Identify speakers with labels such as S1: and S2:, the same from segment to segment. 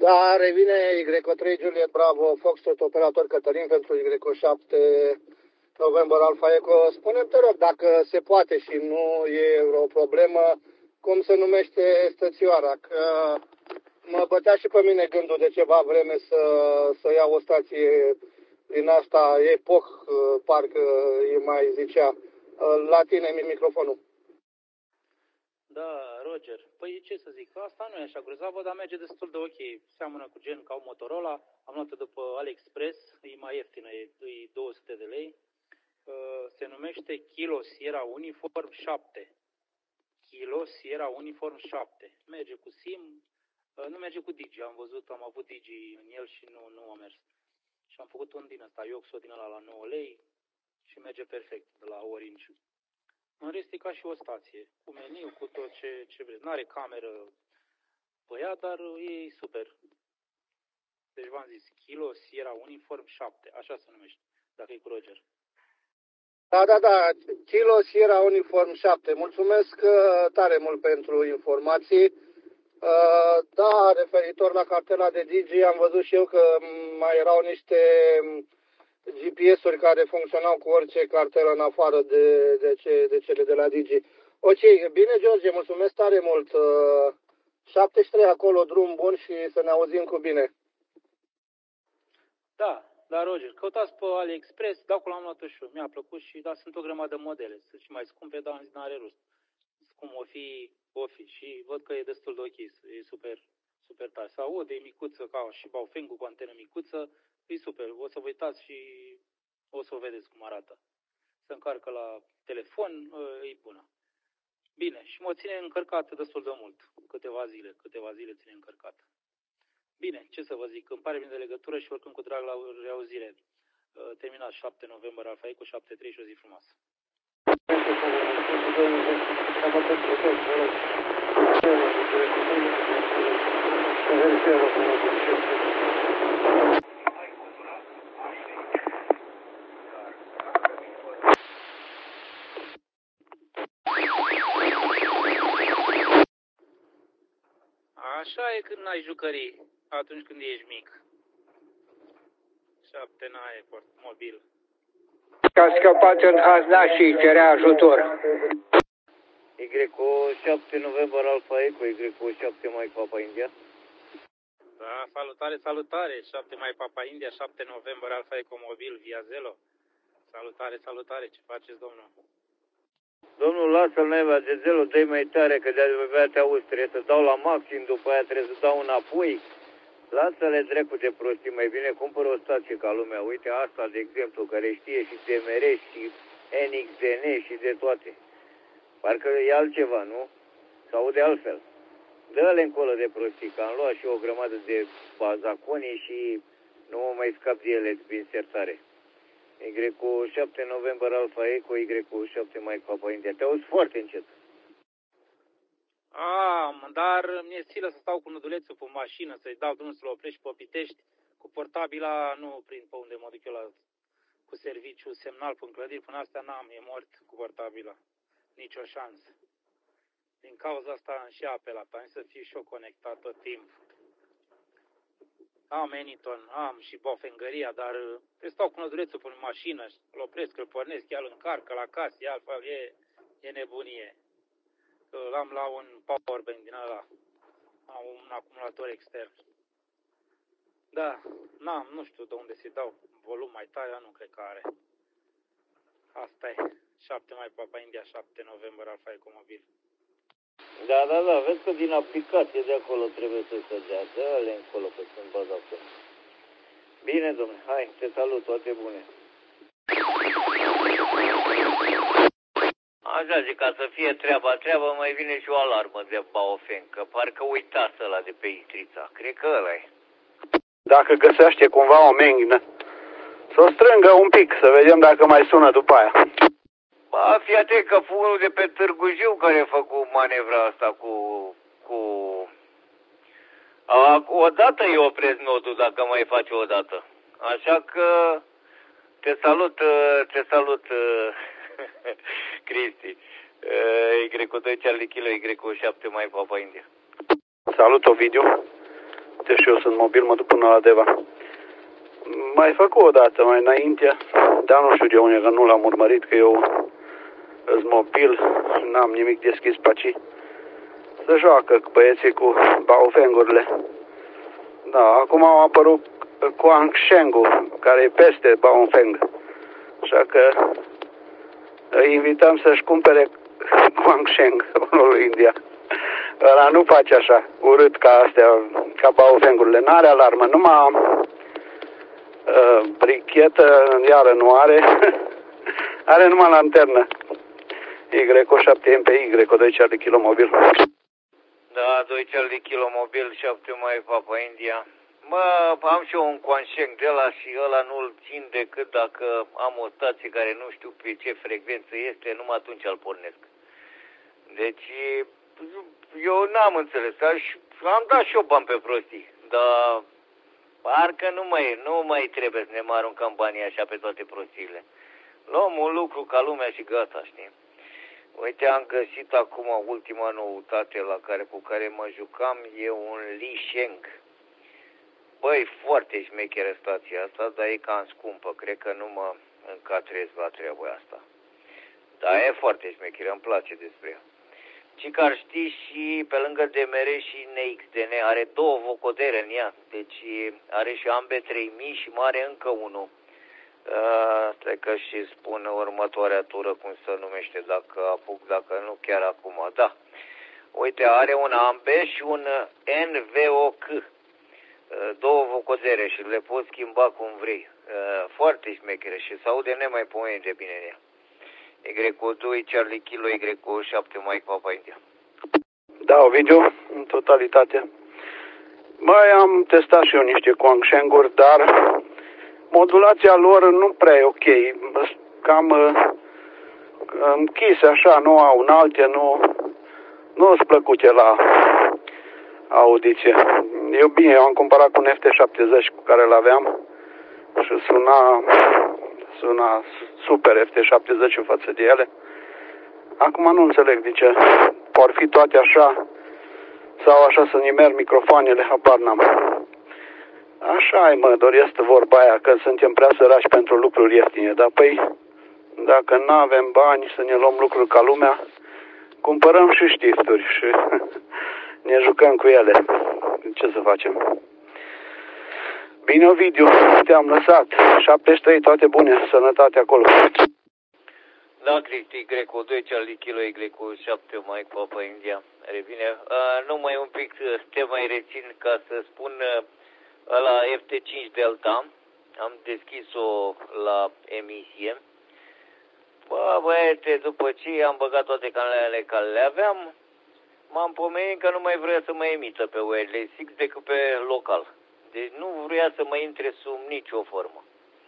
S1: Da, revine Y3 Juliet Bravo, Foxtrot, operator Cătălin pentru Y7 November Alpha Echo. Spune-mi, te rog, dacă se poate și nu e o problemă, cum se numește stățioara, că mă bătea și pe mine gândul de ceva vreme să iau o stație din asta, Epoch, parcă îi mai zicea. La tine microfonul.
S2: Da, Roger. Păi ce să zic, asta nu e așa grozavă, dar merge destul de ok. Seamănă cu gen ca o Motorola. Am luat-o după AliExpress, e mai ieftină, e 200 de lei. Se numește Kilo Sierra Uniform 7. Kilo Sierra Uniform 7. Merge cu SIM, nu merge cu Digi. Am văzut, am avut Digi în el și nu a mers. Și am făcut un din ăsta, Ioxo din ăla la 9 lei și merge perfect de la Orange. În rest e ca și o stație, cu meniu, cu tot ce vreți. N-are cameră pe ea, dar e super. Deci v-am zis, Kilo Sierra Uniform 7, așa se numește, dacă e cu Roger.
S1: Da, Kilo Sierra Uniform 7. Mulțumesc tare mult pentru informații. Da, referitor la cartela de Digi, am văzut și eu că mai erau niște GPS-uri care funcționau cu orice cartelă în afară de cele de la Digi. Ok, bine, George, mulțumesc tare mult. 73 acolo, drum bun și să ne auzim cu bine.
S2: Da, Roger, căutați pe AliExpress, de acolo am luat-o și eu, mi-a plăcut și, da, sunt o grămadă de modele, sunt și mai scumpe, dar am zis, n-are rost. Cum o fi și văd că e destul de ok, e super tare. Se aude, e micuță, ca și Baofeng cu antenă micuță, e super, o să vă uitați și o să o vedeți cum arată. Se încarcă la telefon, e bună. Bine, și mă ține încărcat destul de mult, câteva zile ține încărcat. Bine, ce să vă zic, îmi pare bine de legătură și oricum cu drag la reauzire. Terminat 7 noiembrie, Alpha Echo 7.3 și o zi frumoasă. Așa e când n-ai jucării, atunci când ești mic. 7 n-ai mobil.
S3: A scăpat în hazna și cerea ajutor.
S4: Y7 November Alpha Echo, Y7 Mike Papa India.
S2: Da, salutare, 7 mai Papa India, 7 noiembrie Alpha Echo mobil via Zelo. Salutare, ce faceți, domnul?
S4: Domnul, lasă-l neva de Zelo, dă-i mai tare, că de-abia te auzi, trebuie să dau la maxim, după aia trebuie să dau înapoi. Lasă-le dracu de prostii, mai bine cumpără o stație ca lumea. Uite asta, de exemplu, care știe și DMR și NXDN și de toate. Parcă e altceva, nu? Sau de altfel. Dă-le încolo de prostii, că am luat și o grămadă de bazaconii și nu mă mai scap de ele din sertare. Y7 November Alpha Echo, Y7 Mike Papa India. Te auzi foarte încet.
S2: Dar mi-e silă să stau cu nudulețul pe mașină, să-i dau drumul să-l oprești pe Pitești. Cu portabila nu prind pe unde mă duc eu cu serviciu, semnal pe clădiri. Până astea e mort cu portabila. Nicio șansă. Din cauza asta am și apelat, am să fiu și eu conectat tot timpul. Am Anyton, am și bofengăria, dar stau cu nădulețul pe mașină, îl opresc, îl pornesc, chiar îl încarcă la casă, altfel e nebunie. L-am la un powerbank din ăla, am un acumulator extern. Da, nu știu de unde să-i dau volum mai tare, nu cred că are. Asta e, 7 mai Papa India, 7 noiembrie Alpha Echo mobil.
S4: Da, vezi că din aplicație de acolo trebuie să se dea. Dă-le încolo că sunt bazate. Bine, domnule, hai, te salut, toate bune. Așa zic, ca să fie treaba, mai vine și o alarmă de Baofeng, că parcă uitați ăla de pe Istrița. Cred că ăla e.
S5: Dacă găsește cumva o mengină, să o strângă un pic, să vedem dacă mai sună după aia.
S4: Ba, fii atent că fu unul de pe Târgu Jiu care a făcut manevra asta odată îi opresc nodul dacă mai face o dată. Așa că te salut Cristi. Y2 Charlie Kilo, Y7 mai Papa India.
S5: Salut, Ovidiu. Deci și eu sunt mobil, mă duc până la Deva. Mai făcut o dată mai înainte, dar nu știu de unde, că nu l-am urmărit, că eu sunt mobil și n-am nimic deschis pe aici. Se joacă băieții cu baofengurile. Da, acum au apărut Guangsheng-ul, care e peste Baofeng. Așa că îi invităm să-și cumpere Guangsheng, unul India. Ăla nu face așa, urât ca astea, ca Baofengurile. N-are alarmă, numai brichetă, iară nu are. Are numai lanternă. Y7MPY, cu 2 Charlie Kilo mobil.
S4: Da, 2 Charlie Kilo mobil, 7 mai Papa India. Mă, am și eu un Guangsheng de ăla și ăla nu-l țin decât dacă am o stație care nu știu pe ce frecvență este, numai atunci îl pornesc. Deci, eu n-am înțeles, am dat și eu bani pe prostii, dar parcă nu mai trebuie să ne mai aruncăm banii așa pe toate prostiile. Luăm un lucru ca lumea și gata, știi? Uite, am găsit acum ultima noutate cu care mă jucam, e un Li Sheng. Băi, foarte șmecheră stația asta, dar e cam scumpă, cred că nu mă încatrez la treaba asta. Dar e foarte șmecheră, îmi place despre ea. Și că ar ști și pe lângă DMR și NXDN, are 2 vocodere în ea, deci are și ambe 3000 și mai are încă unul. Stai că și spun următoarea tură cum se numește, dacă apuc, dacă nu chiar acum, da. Uite, are un ambe și un NVOC, 2 vocodere și le poți schimba cum vrei. Foarte șmechere și se aude nemaipomenit de bine în ea. Y2 Charlie Kilo, Y7 Mike Papa India.
S5: Da, Ovidiu, în totalitate. Mai am testat și eu niște Guangsheng-uri, dar modulația lor nu prea e ok. Cam închise așa, nu au înalte, nu-s plăcute la audiție. Eu bine, eu am comparat cu un FT70 cu care l-aveam și suna super FT70 față de ele. Acum nu înțeleg de ce. Por fi toate așa sau așa să nimer microfoanele, habar n-am. Așa-i, mă, doresc vorba aia, că suntem prea săraci pentru lucruri ieftine, dar păi, dacă nu avem bani să ne luăm lucruri ca lumea, cumpărăm și știfturi și ne jucăm cu ele. Ce să facem? Bine, Ovidiu, te-am lăsat. 73, toate bune, sănătate acolo.
S4: Da, Cristi, Y2 Charlie Kilo, Y7 Mike Papa India. Revine. Numai un pic te mai rețin ca să spun la FT5 Delta. Am deschis-o la emisie. Băiete, după ce am băgat toate canalele care le aveam, m-am pomenit că nu mai vrea să mă emită pe wireless fix decât pe local. Deci nu vrea să mă intre sub nicio formă.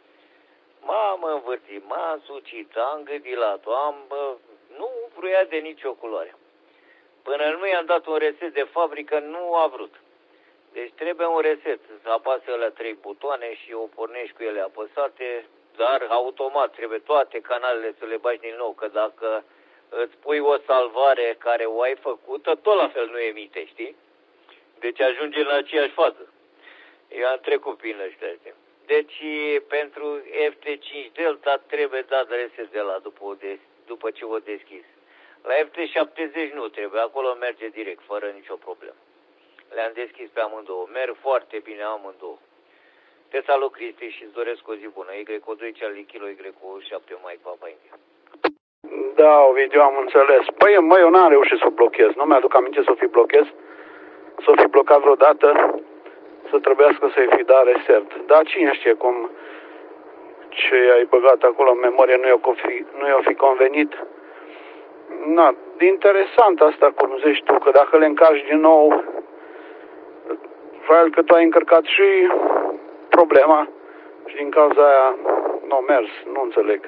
S4: M-am învârtit, m-am sucit, am gâdilat-o, nu vrea de nicio culoare. Până nu i-am dat un reset de fabrică, nu a vrut. Deci trebuie un reset, să apase alea 3 butoane și o pornești cu ele apăsate, dar automat trebuie toate canalele să le bagi din nou, că dacă îți pui o salvare care o ai făcută, tot la fel nu emite, știi? Deci ajunge la aceeași fază. Eu am trecut prin ăștia. Deci pentru FT5 Delta trebuie dat reset de la după ce o deschis. La FT70 nu trebuie, acolo merge direct, fără nicio problemă. Le-am deschis pe amândouă, merg foarte bine amândouă. Te salut, Cristi, și îți doresc o zi bună. Y2 Charlie Kilo, Y7 Mike Papa India.
S5: Da, Ovidiu, am înțeles. Păi, măi, eu n-am reușit să o blochez. Nu mi-aduc aminte să o fi blochez. Să o fi blocat vreodată, să trebuiască să-i fi dat reset. Dar cine știe cum ce ai băgat acolo în memorie nu i-o fi convenit. Na, interesant asta cum zici tu, că dacă le încarci din nou, probabil că tu ai încărcat și problema și din cauza aia nu a mers, nu înțeleg.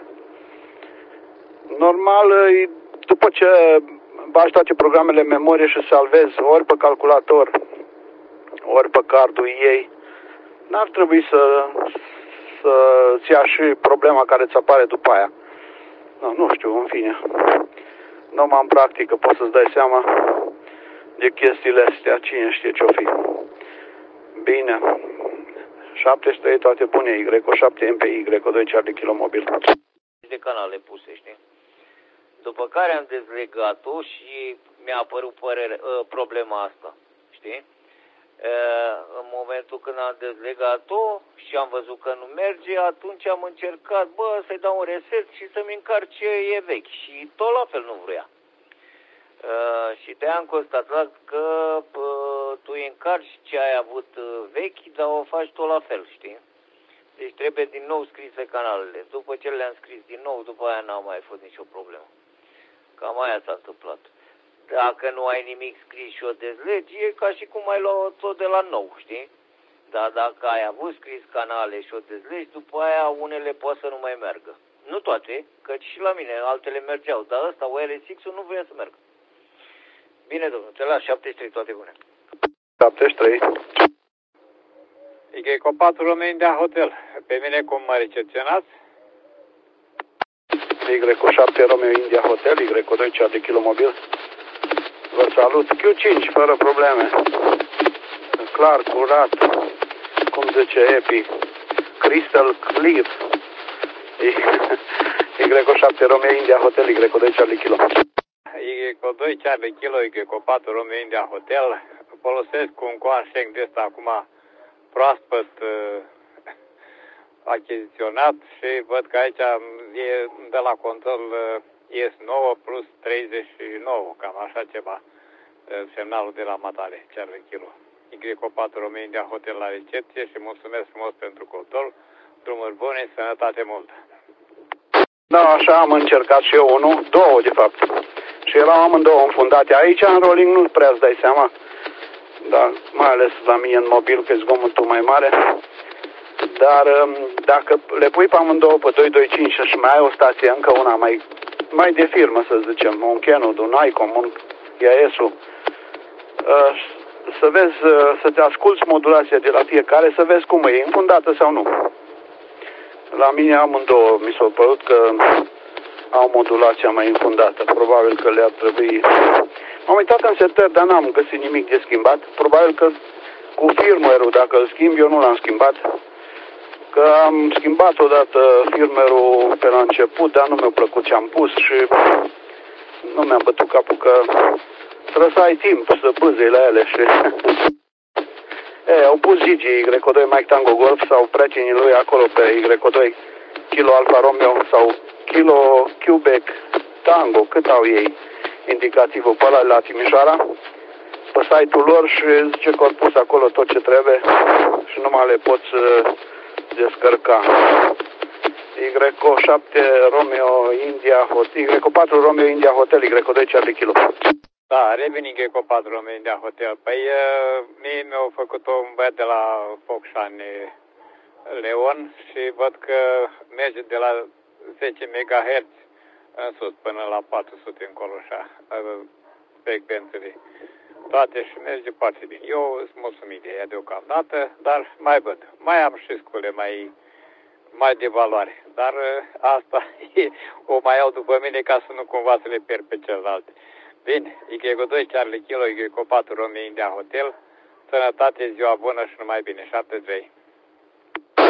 S5: Normal, după ce bagi toate programele în memorie și salvezi ori pe calculator, ori pe cardul ei, n-ar trebui să-ți ia și problema care ți apare după aia. Nu știu, în fine. Nu m-am practică, poți să-ți dai seama de chestiile astea, cine știe ce-o fi. Bine. 73 toate bune, Y7 MPI, Y2 Charlie Kilo mobil.
S4: De canale puse, știi? După care am dezlegat-o și mi-a apărut problema asta, știi? În momentul când am dezlegat-o și am văzut că nu merge, atunci am încercat, să-i dau un reset și să-mi încarc ce e vechi. Și tot la fel nu vrea. Și de-aia am constatat că tu îi încarci ce ai avut vechi, dar o faci tot la fel, știi? Deci trebuie din nou scrise canalele. După ce le-am scris din nou, după aia n-a mai fost nicio problemă. Cam aia s-a întâmplat. Dacă nu ai nimic scris și o dezlegi, e ca și cum ai luat tot de la nou, știi? Dar dacă ai avut scris canale și o dezlegi, după aia unele poate să nu mai meargă. Nu toate, căci și la mine altele mergeau, dar ăsta, OLSX-ul, nu vrea să meargă. Bine, domnul, te las, 73, toate bune.
S5: 73.
S6: Y4 Romeo India Hotel. Pe mine cum mă recepționați?
S5: Y7 Romeo India Hotel, Y2 Charlie Kilo mobil. Vă salut. Q5, fără probleme. Clar, curat. Cum zice Epi. Crystal clear. Y7 Romeo India Hotel, Y2 Charlie Kilo.
S6: Y2 Charlie Kilo, Y4 Romeo India Hotel. Folosesc un Quansheng de ăsta acum proaspăt achiziționat și văd că aici e de la control IS9 plus 39, cam așa ceva, semnalul de la matare, Charlie Kilo. Y4 Romeo India Hotel la recepție și mulțumesc frumos pentru control. Drumuri bune, sănătate multă.
S5: Da, așa am încercat și eu unul, două de fapt. Și erau amândouă înfundate. Aici în rolling nu prea îți dai seama. Da, mai ales la mine în mobil, că e zgomotul mai mare. Dar dacă le pui pe amândouă pe 225 și mai ai o stație, încă una mai de firmă, să zicem, un Canon, un Icon, un IAS-ul, să vezi, să-ți asculți modulația de la fiecare, să vezi cum e, infundată sau nu. La mine amândouă mi s-a părut că au modulația mai infundată. Probabil că le-ar trebui... M-am uitat în setări, dar n-am găsit nimic de schimbat. Probabil că cu firmware-ul, dacă îl schimb, eu nu l-am schimbat. Că am schimbat odată firmware-ul pe la început, dar nu mi-a plăcut ce am pus și nu mi-am bătut capul că trebuie să ai timp să bâzei la ele și... au pus Gigi Y2 Mike Tango Golf sau precinii lui acolo pe Y2 Kilo Alfa Romeo sau Kilo Quebec Tango, cât au ei indicativul pe ăla la Timișoara, pe site-ul lor și zice că au pus acolo tot ce trebuie și numai le poți descărca. Y7 Romeo India Hotel, Y4 Romeo India Hotel, Y2 Charlie Kilo.
S6: Da, revin Y4 Romeo India Hotel. Păi mie mi-au făcut un băiat de la Focșani Leon și văd că merge de la 10 MHz în sus până la 400 încolo așa, frecvențele toate și merge foarte bine. Eu sunt mulțumit de ea deocamdată, dar mai văd. Mai am și scule mai de valoare, dar asta o mai iau după mine ca să nu cumva să le pierd pe celelalte. Bine, Y2 Charlie Kilo, Y4 Romeo India Hotel, sănătate, ziua bună și numai bine, 73.